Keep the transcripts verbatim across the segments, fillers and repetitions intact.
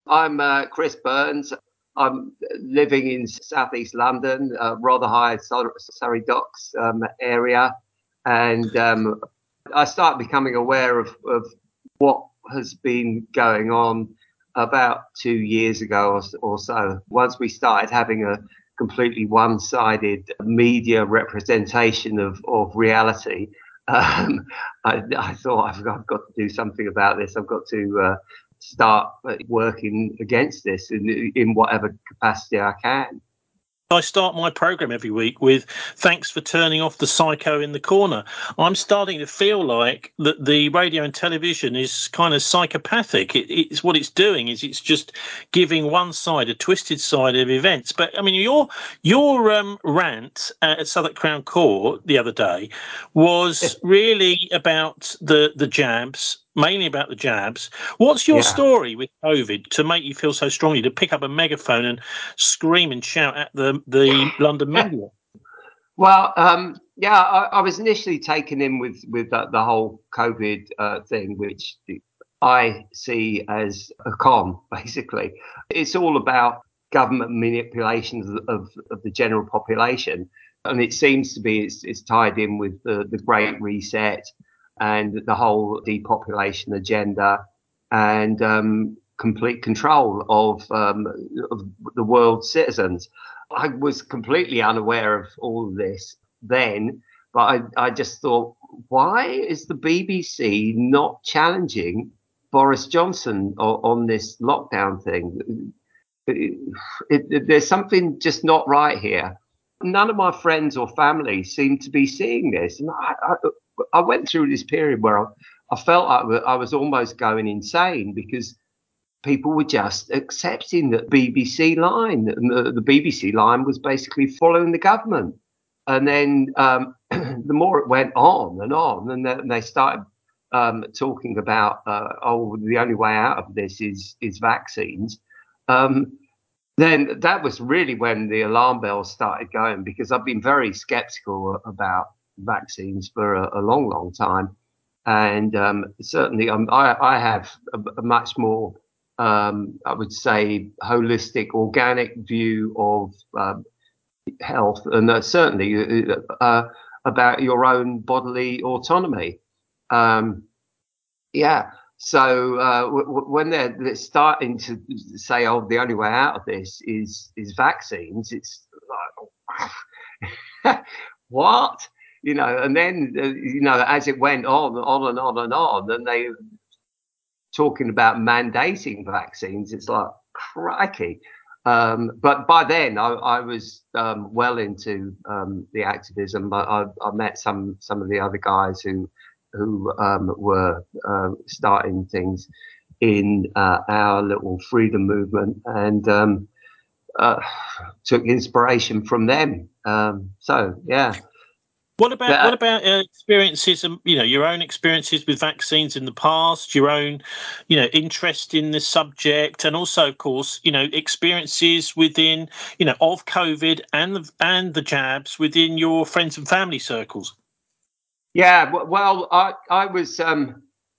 I'm uh, Chris Burns. I'm living in southeast London, uh, Rotherhithe, Sur- Surrey Docks um, area, and um, I started becoming aware of, of what has been going on about two years ago or, s- or so. Once we started having a completely one-sided media representation of, of reality, um, I, I thought I've got, I've got to do something about this. I've got to uh, start working against this in, in whatever capacity I can. I start my program every week with thanks for turning off the psycho in the corner. I'm starting to feel like that the radio and television is kind of psychopathic. It, it's what it's doing is it's just giving one side, a twisted side of events. But I mean, your your um, rant at Southwark Crown Court the other day was really about the the jabs, mainly about the jabs. What's your Yeah. story with COVID to make you feel so strongly to pick up a megaphone and scream and shout at the the London media? Well, um, yeah, I, I was initially taken in with with the, the whole COVID uh, thing, which I see as a con. Basically, it's all about government manipulations of, of, of the general population, and it seems to be it's, it's tied in with the, the Great Reset and the whole depopulation agenda and um, complete control of, um, of the world's citizens. I was completely unaware of all of this then, but I, I just thought, why is the B B C not challenging Boris Johnson on, on this lockdown thing? It, it, it, there's something just not right here. None of my friends or family seem to be seeing this. And I, I, I went through this period where I, I felt like I was almost going insane because people were just accepting the B B C line. And the, the B B C line was basically following the government. And then um, the more it went on and on, and then they started um, talking about, uh, oh, the only way out of this is is vaccines. Um, then that was really when the alarm bells started going because I've been very skeptical about vaccines for a, a long, long time. And um, certainly um, I, I have a, a much more, um, I would say, holistic, organic view of um, health and uh, certainly uh, uh, about your own bodily autonomy. Um, yeah. So uh, w- w- when they're, they're starting to say, "Oh, the only way out of this is is vaccines," it's like, what? You know. And then uh, you know, as it went on, on and on and on, and they talking about mandating vaccines, it's like crikey. Um, but by then, I, I was um, well into um, the activism. I, I, I met some some of the other guys who who um, were uh, starting things in uh, our little freedom movement, and um, uh, took inspiration from them. Um, so yeah, What about what but about uh, experiences? Um, you know, your own experiences with vaccines in the past, your own, you know, interest in the subject, and also, of course, you know, experiences within, you know, of COVID and the and the jabs within your friends and family circles. yeah, w- well, I I was um,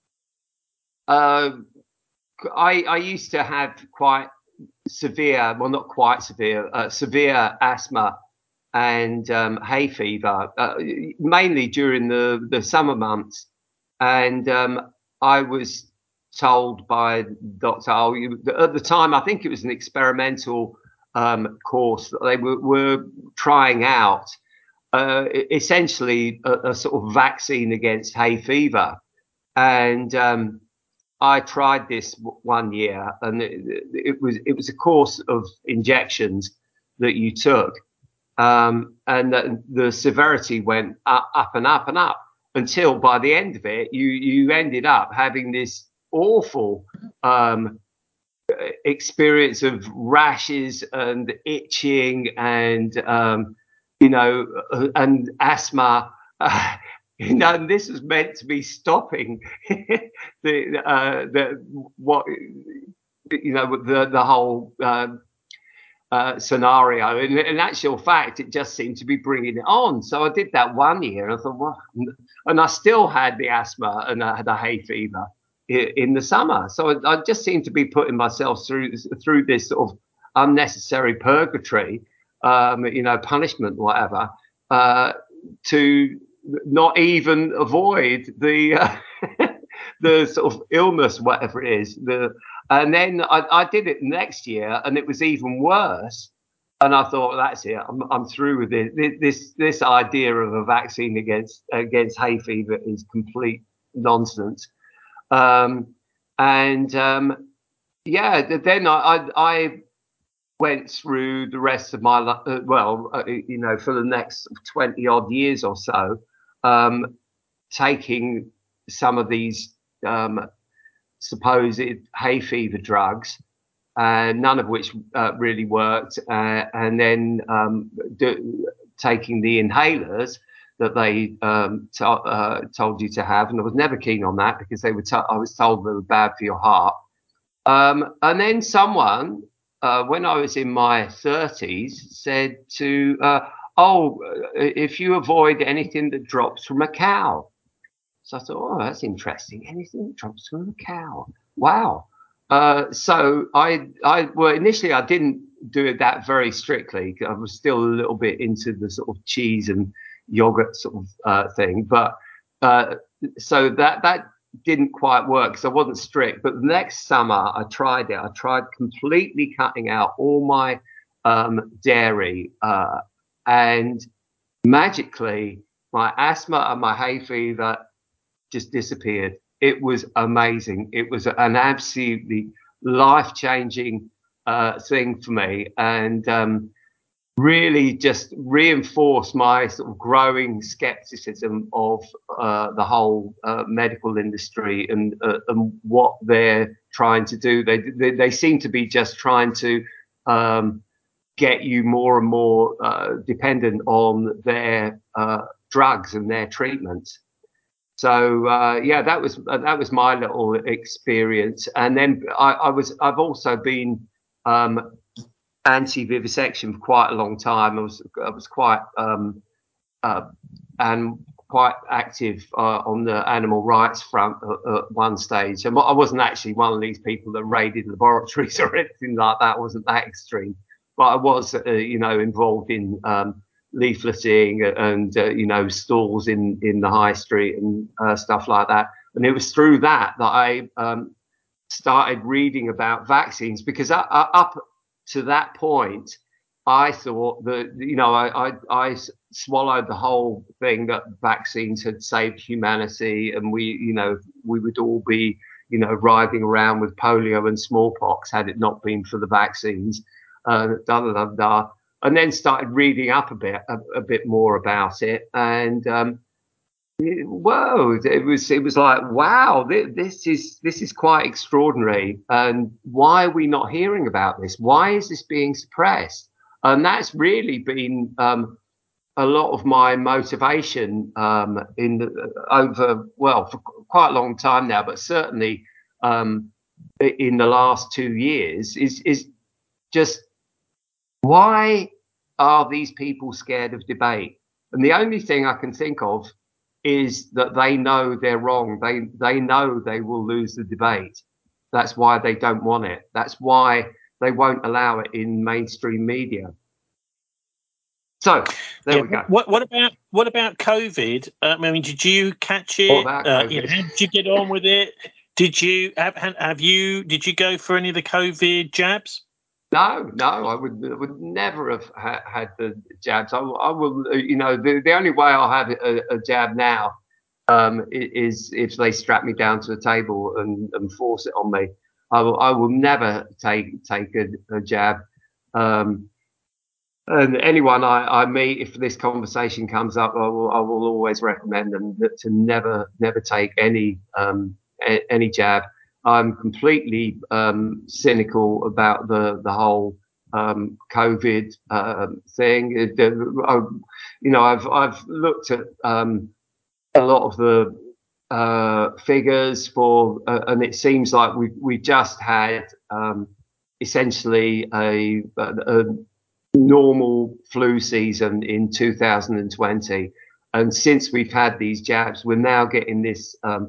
uh, I I used to have quite severe, well, not quite severe, uh, severe asthma and um, hay fever, uh, mainly during the, the summer months. And um, I was told by Doctor Oh, you, at the time, I think it was an experimental um, course that they were, were trying out, uh, essentially a, a sort of vaccine against hay fever. And um, I tried this one year, and it, it was it was a course of injections that you took, um, and the, the severity went up, up and up and up until by the end of it, you you ended up having this awful um, experience of rashes and itching and um, you know uh, and asthma. Uh, you know, and this was meant to be stopping the uh, the what you know the the whole um, uh, scenario. In, in actual fact, it just seemed to be bringing it on. So I did that one year, and I thought, well, and I still had the asthma and I had a hay fever. in the summer. So I, I just seem to be putting myself through through this sort of unnecessary purgatory, um, you know, punishment, whatever, uh, to not even avoid the uh, the sort of illness, whatever it is. The and then I, I did it next year, and it was even worse. And I thought, that's it. I'm, I'm through with it. This this idea of a vaccine against against hay fever is complete nonsense. Um, and um, yeah, then I, I I went through the rest of my life. Uh, well, uh, you know, for the next twenty odd years or so, um, taking some of these um, supposed hay fever drugs, uh, none of which uh, really worked, uh, and then um, do, taking the inhalers that they um, to, uh, told you to have, and I was never keen on that because they were. T- I was told they were bad for your heart. Um, and then someone, uh, when I was in my thirties, said to, uh, "Oh, if you avoid anything that drops from a cow." So I thought, oh, that's interesting. Anything that drops from a cow. Wow. Uh, so I, I, well, initially I didn't do it that very strictly. I was still a little bit into the sort of cheese and yogurt sort of uh, thing. But uh, so that that didn't quite work because I wasn't strict. But the next summer I tried it. I tried completely cutting out all my um, dairy, uh, and magically my asthma and my hay fever just disappeared. It was amazing. It was an absolutely life-changing uh, thing for me, and um, really just reinforced my sort of growing skepticism of uh, the whole uh, medical industry and, uh, and what they're trying to do. They, they they seem to be just trying to um, get you more and more uh, dependent on their uh, drugs and their treatments. So uh, yeah, that was uh, that was my little experience. And then I, I was I've also been um, anti-vivisection for quite a long time. I was I was quite um, uh, and quite active uh, on the animal rights front at, at one stage. And I wasn't actually one of these people that raided laboratories or anything like that. I wasn't that extreme, but I was, uh, you know, involved in um, leafleting and uh, you know, stalls in in the high street and uh, stuff like that. And it was through that that I um, started reading about vaccines, because I, I, up to that point, I thought that, you know, I, I, I swallowed the whole thing that vaccines had saved humanity, and we, you know, we would all be, you know, riding around with polio and smallpox had it not been for the vaccines. Uh, da, da, da, da. And then started reading up a bit, a, a bit more about it, and um, whoa! It was it was like, wow, this, this is this is quite extraordinary. And why are we not hearing about this? Why is this being suppressed? And that's really been um, a lot of my motivation um, in the, over well for quite a long time now, but certainly um, in the last two years is is just, why are these people scared of debate? And the only thing I can think of is that they know they're wrong. They they know they will lose the debate. That's why they don't want it. That's why they won't allow it in mainstream media. So there yeah, we go. What what about what about COVID? Um, I mean, did you catch What it? about Uh, you know, COVID? how did you get on with it? Did you have have you did you go for any of the COVID jabs? No, no, I would would never have ha- had the jabs. I, will- I will, uh, you know, the, the only way I'll have a, a jab now um, i- is if they strap me down to a table and, and force it on me. I will, I will never take take a, a jab. Um, and anyone I, I meet, if this conversation comes up, I will, I will always recommend them that to never never take any um, a, any jab. I'm completely um, cynical about the the whole um, COVID uh, thing. It, uh, I, you know, I've I've looked at um, a lot of the uh, figures for, uh, and it seems like we we just had um, essentially a, a, a normal flu season in two thousand twenty, and since we've had these jabs, we're now getting this um,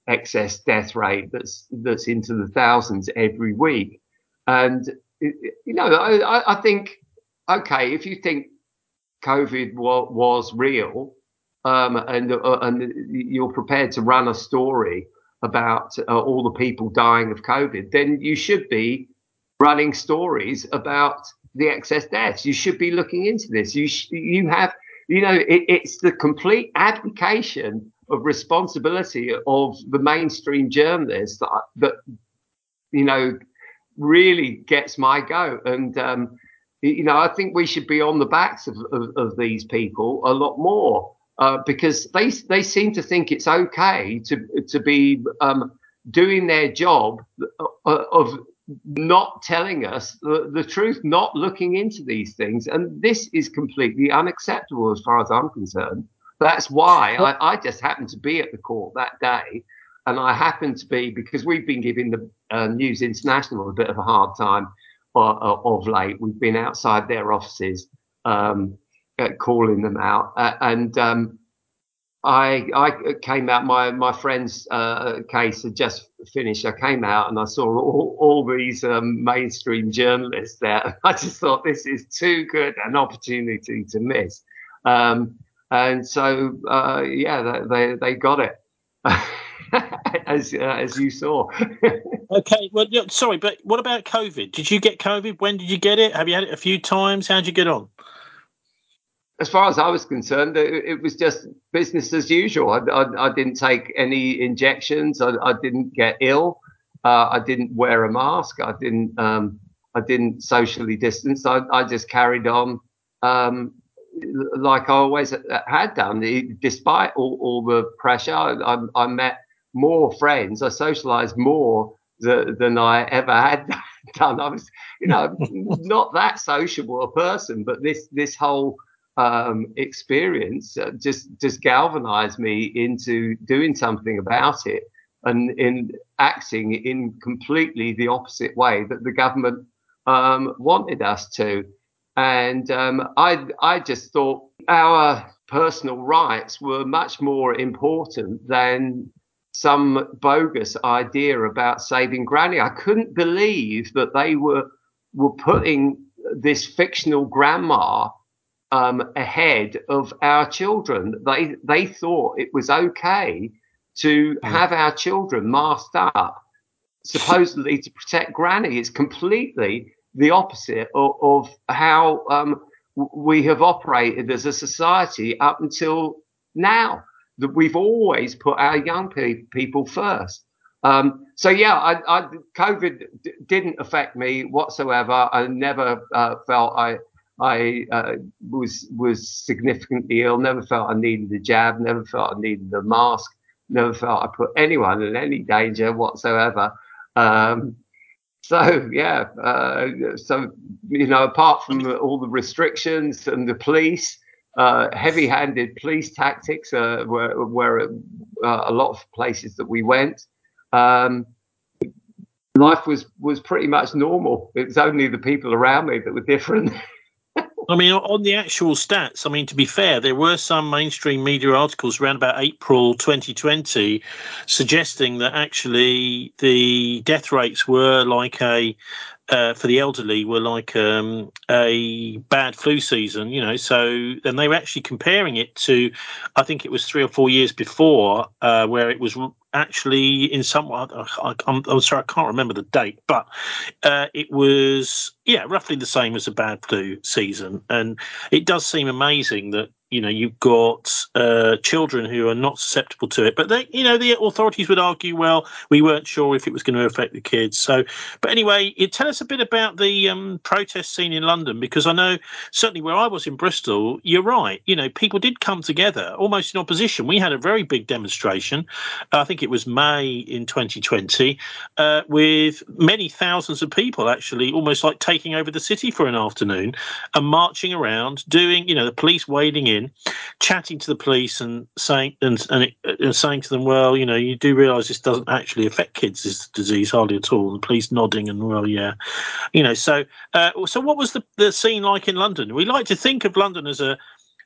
excess death rate that's that's into the thousands every week. And you know, I, I think, okay, if you think COVID wa- was real, um, and uh, and you're prepared to run a story about uh, all the people dying of COVID, then you should be running stories about the excess deaths. You should be looking into this. You sh- you have, you know, it, it's the complete abdication of responsibility of the mainstream journalists that, that you know, really gets my goat. And um, you know, I think we should be on the backs of, of, of these people a lot more, uh, because they they seem to think it's okay to to be um, doing their job of not telling us the, the truth, not looking into these things, and this is completely unacceptable as far as I'm concerned. That's why I, I just happened to be at the court that day. And I happened to be, because we've been giving the uh, News International a bit of a hard time uh, of late. We've been outside their offices, um, uh, calling them out. Uh, and um, I, I came out, my, my friend's uh, case had just finished. I came out and I saw all, all these um, mainstream journalists there. I just thought, this is too good an opportunity to miss. Um, and so, uh, yeah, they, they got it. as uh, as you saw. Okay, well, yeah, sorry, but what about COVID? Did you get COVID? When did you get it? Have you had it a few times? How did you get on? As far as I was concerned, it, it was just business as usual. I, I, I didn't take any injections. I, I didn't get ill. Uh, I didn't wear a mask. I didn't. Um, I didn't socially distance. I, I just carried on um, like I always had done, despite all, all the pressure. I, I met more friends. I socialized more th- than I ever had done. I was, you know, not that sociable a person, but this this whole um, experience uh, just just galvanized me into doing something about it, and in acting in completely the opposite way that the government um, wanted us to. And um, I I just thought our personal rights were much more important than some bogus idea about saving Granny. I couldn't believe that they were were putting this fictional grandma um, ahead of our children. They they thought it was okay to have our children masked up, supposedly to protect Granny. It's completely the opposite of, of how um, we have operated as a society up until now. That we've always put our young pe- people first. Um, so yeah, I, I, COVID d- didn't affect me whatsoever. I never uh, felt I I uh, was was significantly ill. Never felt I needed a jab. Never felt I needed a mask. Never felt I put anyone in any danger whatsoever. Um, so yeah, uh, so you know, apart from all the restrictions and the police, uh, heavy-handed police tactics, uh, were, were uh, a lot of places that we went. Um, life was was pretty much normal. It was only the people around me that were different. I mean, on the actual stats, I mean, to be fair, there were some mainstream media articles around about April twenty twenty suggesting that actually the death rates were like a, uh, for the elderly, were like um, a bad flu season, you know. So then they were actually comparing it to, I think it was three or four years before, uh, where it was actually in some, I, I'm, I'm sorry, I can't remember the date, but uh, it was, yeah, roughly the same as a bad flu season. And it does seem amazing that, you know, you've got uh, children who are not susceptible to it. But, they, you know, the authorities would argue, well, we weren't sure if it was going to affect the kids. So, but anyway, it, tell us a bit about the um, protest scene in London, because I know certainly where I was in Bristol, you're right. You know, people did come together almost in opposition. We had a very big demonstration. I think it was May in twenty twenty, uh, with many thousands of people actually almost like taking over the city for an afternoon and marching around, doing, you know, the police wading in, chatting to the police and saying and, and, it, and saying to them, well, you know, you do realise this doesn't actually affect kids, this disease, hardly at all. And the police nodding and, well, yeah, you know. So, uh, so what was the, the scene like in London? We like to think of London as a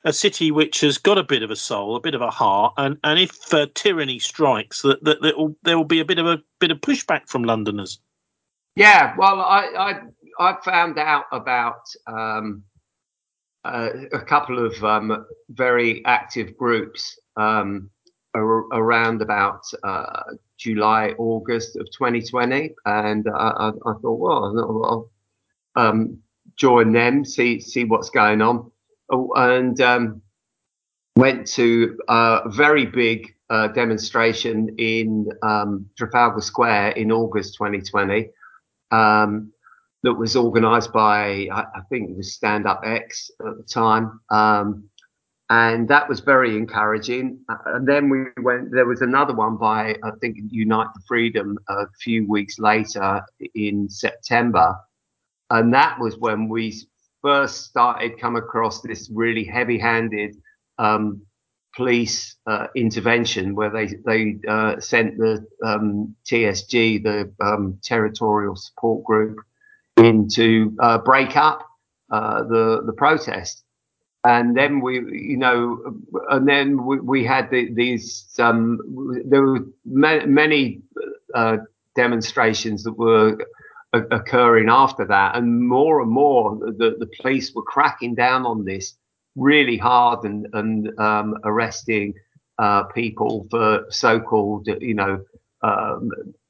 a city which has got a bit of a soul, a bit of a heart, and and if uh, tyranny strikes, that that there will there will be a bit of a bit of pushback from Londoners. Yeah, well, I I, I found out about um, uh, a couple of um, very active groups um, ar- around about uh, July, August of twenty twenty, and I, I, I thought, well, I'll um, join them, see see what's going on, oh, and um, went to a very big uh, demonstration in um, Trafalgar Square in August twenty twenty. Um, that was organised by, I, I think it was Stand Up X at the time. Um, and that was very encouraging. Uh, And then we went, there was another one by, I think, Unite for Freedom a few weeks later in September. And that was when we first started come across this really heavy handed um, police uh, intervention where they, they uh, sent the um, T S G, the um, Territorial Support Group, in to uh, break up uh, the the protest, and then we, you know, and then we, we had the, these. Um, there were ma- many uh, demonstrations that were o- occurring after that, and more and more the the police were cracking down on this really hard and and um, arresting uh, people for so-called, you know. Um,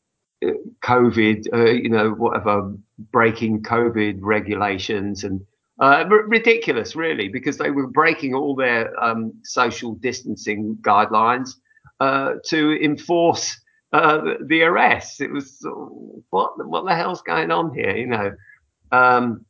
COVID, uh, you know, whatever, breaking COVID regulations and uh, r- ridiculous, really, because they were breaking all their um, social distancing guidelines uh, to enforce uh, the arrests. It was uh, what what the hell's going on here, you know? Um,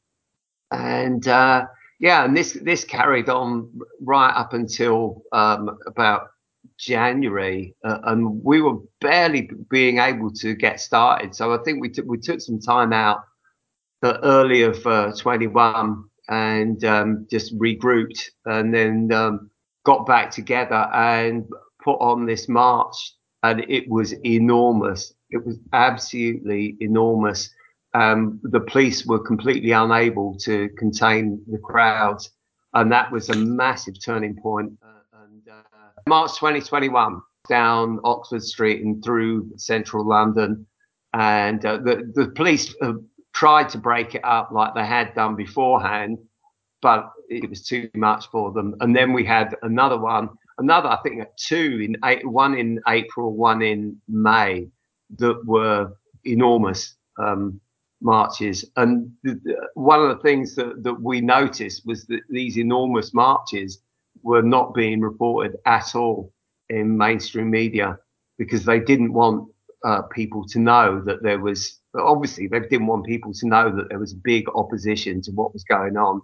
and uh, yeah, and this this carried on right up until um, about January, uh, and we were barely being able to get started. So I think we took we took some time out the early of uh, twenty-one and um, just regrouped, and then um, got back together and put on this march, and it was enormous. It was absolutely enormous. Um, the police were completely unable to contain the crowds, and that was a massive turning point. Uh, and uh, March twenty twenty-one, down Oxford Street and through central London, and uh, the the police uh, tried to break it up like they had done beforehand, but it was too much for them. And then we had another one, another I think two in eight, one in April, one in May, that were enormous um, marches. And the, the, one of the things that, that we noticed was that these enormous marches were not being reported at all in mainstream media because they didn't want uh, people to know that there was, obviously they didn't want people to know that there was big opposition to what was going on.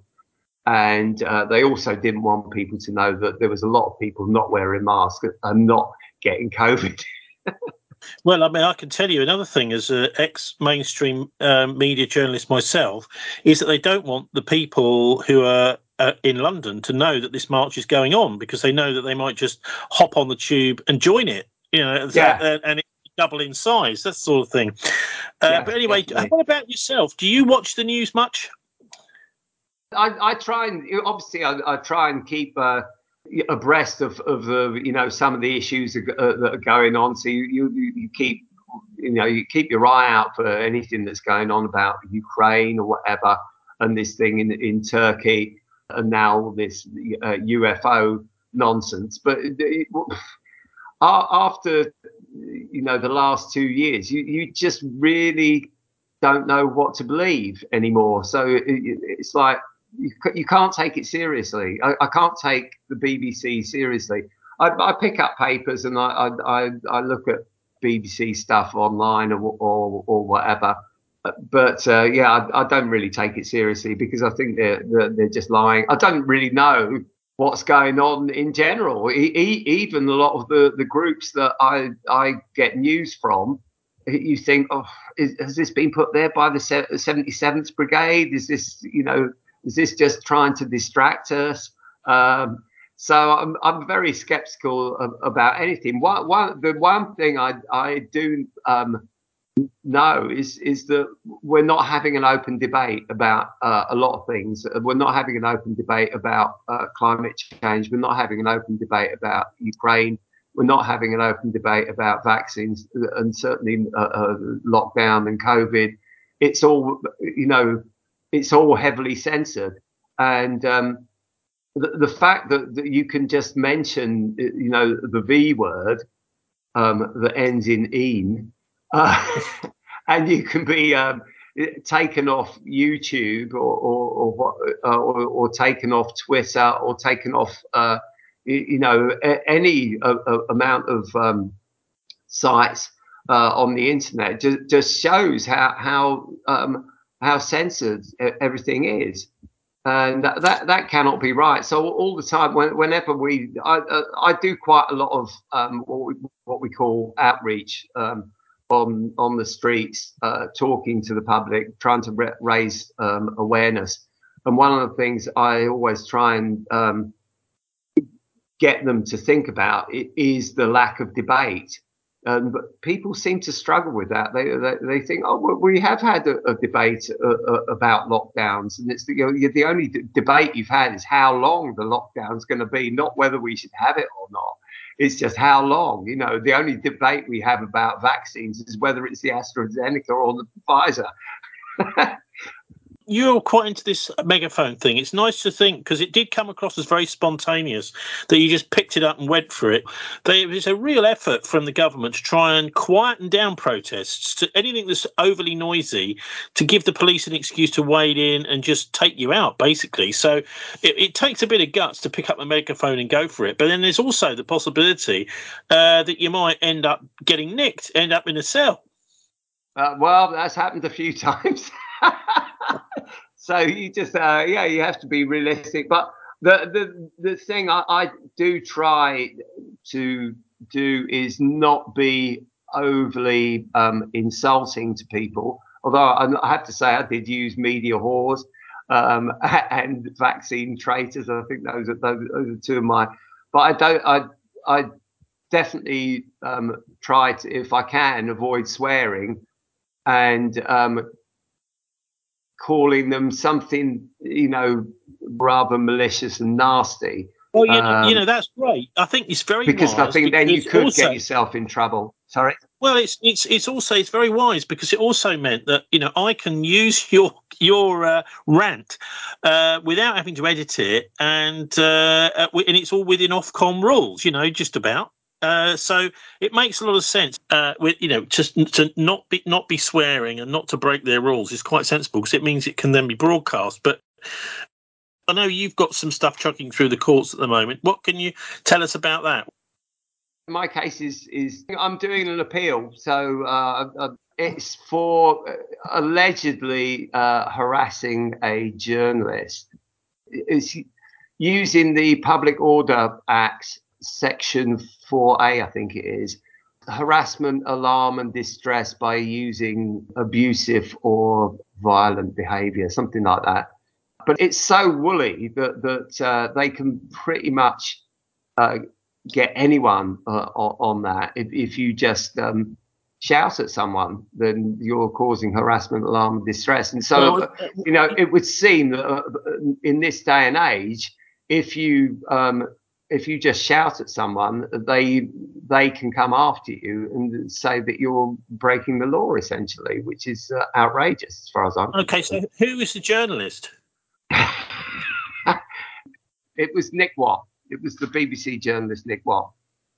And uh, they also didn't want people to know that there was a lot of people not wearing masks and not getting COVID. Well, I mean, I can tell you another thing as an ex-mainstream uh, media journalist myself is that they don't want the people who are uh, in London to know that this march is going on because they know that they might just hop on the tube and join it, you know, Yeah. uh, and it double in size, that sort of thing. Uh, Yeah, but anyway, definitely. what about yourself? Do you watch the news much? I, I try and obviously I, I try and keep uh, abreast of, of the you know some of the issues that are, that are going on. So you, you you keep you know you keep your eye out for anything that's going on about Ukraine or whatever, and this thing in in Turkey, and now this uh, U F O nonsense. But it, it, after you know the last two years, you you just really don't know what to believe anymore. So it, it's like you, you can't take it seriously. I, I can't take the B B C seriously. I, I pick up papers and I, I I look at B B C stuff online or or, or whatever. But uh, yeah, I, I don't really take it seriously because I think they're, they're they're just lying. I don't really know what's going on in general. E- e- even a lot of the, the groups that I I get news from, you think, oh, is, has this been put there by the seventy-seventh Brigade? Is this, you know, is this just trying to distract us? Um, so I'm I'm very skeptical of, about anything. One, one the one thing I I do um, No, is is that we're not having an open debate about uh, a lot of things. We're not having an open debate about uh, climate change. We're not having an open debate about Ukraine. We're not having an open debate about vaccines and certainly uh, uh, lockdown and COVID. It's all, you know, it's all heavily censored. And um, the, the fact that, that you can just mention, you know, the V word um, that ends in "een," uh, and you can be um, taken off YouTube or or, or, what, uh, or, or taken off Twitter or taken off, uh, you, you know, a, any uh, uh, amount of um, sites uh, on the internet. Just, just shows how how um, how censored everything is. And that, that that cannot be right. So all the time, when, whenever we, I, uh, I do quite a lot of um, what, we, what we call outreach um, on on the streets, uh, talking to the public, trying to re- raise um, awareness. And one of the things I always try and um, get them to think about is the lack of debate. Um, but people seem to struggle with that. They they, they think, oh, well, we have had a, a debate uh, uh, about lockdowns, and it's the, you know, the only d- debate you've had is how long the lockdown's going to be, not whether we should have it or not. It's just how long. You know, the only debate we have about vaccines is whether it's the AstraZeneca or the Pfizer. You're quite into this megaphone thing. It's nice to think, because it did come across as very spontaneous, that you just picked it up and went for it. There is a real effort from the government to try and quieten down protests, to anything that's overly noisy, to give the police an excuse to wade in and just take you out, basically. So it, it takes a bit of guts to pick up a megaphone and go for it. But then there's also the possibility uh, that you might end up getting nicked, end up in a cell. Uh, well, that's happened a few times. So you just, uh, yeah, you have to be realistic. But the the the thing I, I do try to do is not be overly um, insulting to people. Although I, I have to say, I did use media whores um, and vaccine traitors. I think those are those, those are two of my. But I don't. I I definitely um, try to, if I can, avoid swearing and um, calling them something, you know, rather malicious and nasty. Well, you know, you Um, know that's great. I think it's very because I wise, think then you because could also, get yourself in trouble. Sorry. well, it's it's it's also it's very wise, because it also meant that, you know, I can use your your uh, rant uh, without having to edit it, and uh, uh, and it's all within Ofcom rules, you know, just about. Uh, so it makes a lot of sense. Uh, with, you know, just to not be not be swearing and not to break their rules is quite sensible, because it means it can then be broadcast. But I know you've got some stuff chugging through the courts at the moment. What can you tell us about that? My case is is I'm doing an appeal, so uh, uh, it's for uh, allegedly uh, harassing a journalist. It's using the Public Order Act, Section four A, I think it is, harassment, alarm, and distress by using abusive or violent behaviour, something like that. But it's so woolly that that uh, they can pretty much uh, get anyone uh, on that. If, if you just um, shout at someone, then you're causing harassment, alarm, and distress. And so, Well, uh, you know, it would seem that uh, in this day and age, if you um, if you just shout at someone, they they can come after you and say that you're breaking the law, essentially, which is uh, outrageous as far as I'm okay, concerned. so who is the journalist? It was Nick Watt. It was the B B C journalist Nick Watt.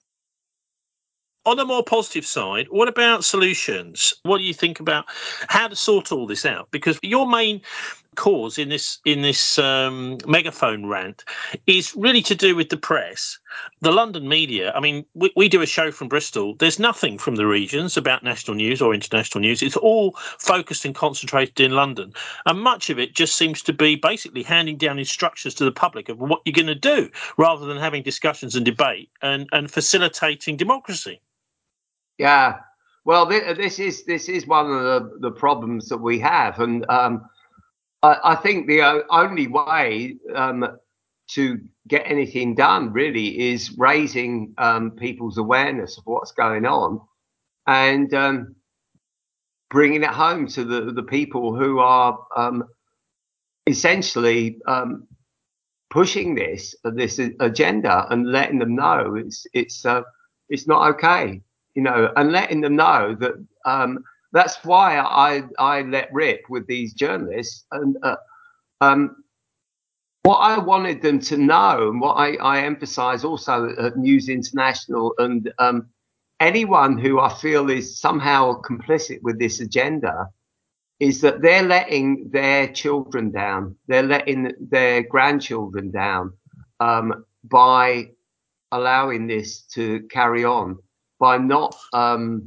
On a more positive side, what about solutions? What do you think about how to sort all this out? Because your main cause in this in this um, megaphone rant is really to do with the press, the London media. I mean, we, we do a show from Bristol. There's nothing from the regions about national news or international news. It's all focused and concentrated in London, and much of it just seems to be basically handing down instructions to the public of what you're going to do, rather than having discussions and debate and, and facilitating democracy. Yeah, well, th- this is this is one of the, the problems that we have, and um, I, I think the o- only way um, to get anything done really is raising um, people's awareness of what's going on, and um, bringing it home to the, the people who are um, essentially um, pushing this this agenda and letting them know it's it's uh, it's not okay, you know, and letting them know that um, that's why I I let rip with these journalists. And uh, um, what I wanted them to know, and what I, I emphasize also at News International, and um, anyone who I feel is somehow complicit with this agenda, is that they're letting their children down. They're letting their grandchildren down um, by allowing this to carry on, by not um,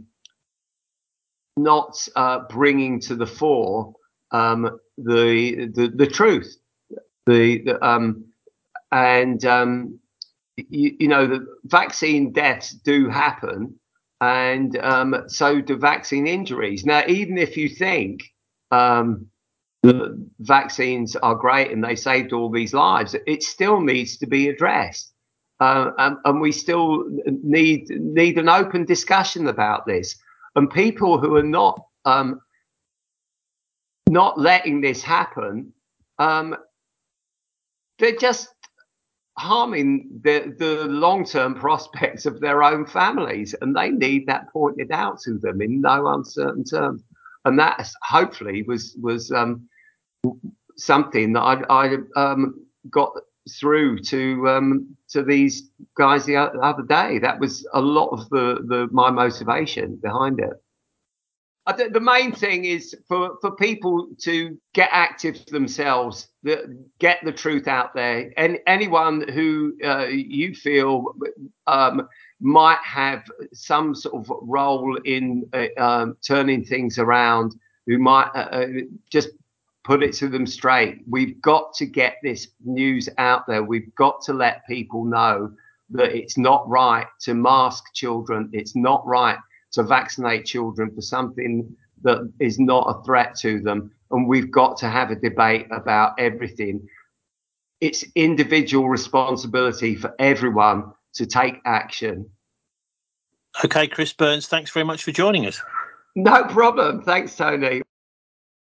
not uh, bringing to the fore um, the, the the truth. The, the um, and um, you, you know, the vaccine deaths do happen, and um, so do vaccine injuries. Now, even if you think um, the vaccines are great and they saved all these lives, it still needs to be addressed, uh, and, and we still need need an open discussion about this. And people who are not um, not letting this happen, um, they're just harming the, the long-term prospects of their own families, and they need that pointed out to them in no uncertain terms. And that hopefully was was um, something that I, I um, got through to um, to these guys the other day. That was a lot of the, the my motivation behind it. I think the main thing is for, for people to get active themselves, the, get the truth out there. And anyone who uh, you feel um, might have some sort of role in uh, um, turning things around, who might uh, just put it to them straight. We've got to get this news out there. We've got to let people know that it's not right to mask children. It's not right to vaccinate children for something that is not a threat to them. And we've got to have a debate about everything. It's individual responsibility for everyone to take action. Okay, Chris Burns, thanks very much for joining us. No problem. Thanks, Tony.